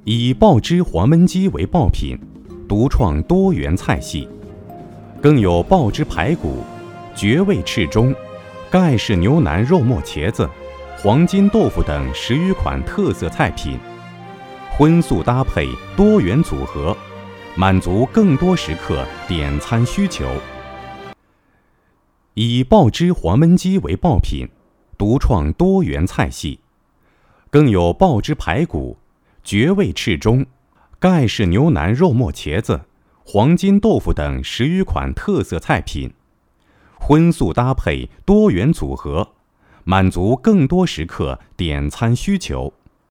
以爆汁黄焖鸡为爆品，独创多元菜系，更有爆汁排骨、绝味翅中、盖式牛腩肉末茄子、黄金豆腐等10余款特色菜品，荤素搭配多元组合，满足更多食客点餐需求。以爆汁黄焖鸡为爆品，独创多元菜系，更有爆汁排骨、绝味翅中、盖式牛腩肉末茄子、黄金豆腐等10余款特色菜品，荤素搭配多元组合，满足更多食客点餐需求。